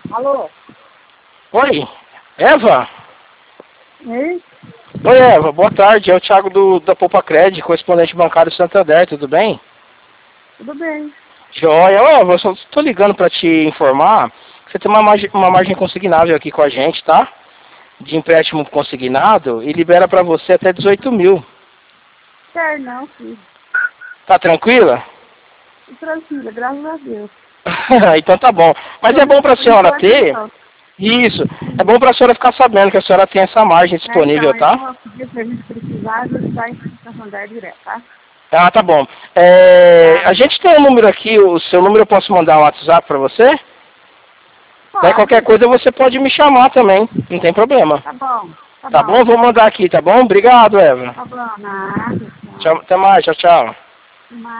Alô? Oi, Eva? Ei? Oi, Eva, boa tarde. É o Thiago da Poupa Cred, correspondente bancário Santander, tudo bem? Tudo bem. Joia, ô, Eva, eu só tô ligando para te informar que você tem uma margem consignável aqui com a gente, tá? De empréstimo consignado e libera para você até 18 mil. Quer não, filho. Tá tranquila? Tô tranquila, graças a Deus. Então tá bom. Mas é bom para a Por senhora enquanto, ter. então. Isso. É bom para a senhora ficar sabendo que a senhora tem essa margem Então, disponível, eu tá? vou pedir se a gente precisar, a gente vai em Santander direto, tá? Ah, tá bom. Tá. A gente tem um número aqui, o seu número eu posso mandar um WhatsApp para você? Daí qualquer Pode. coisa você pode me chamar também, não tem problema. Tá bom. Tá Tá bom? Eu bom. vou mandar aqui, tá bom? Obrigado, Eva. Tá bom, nada. Tchau, até mais, tchau, tchau. Tchau.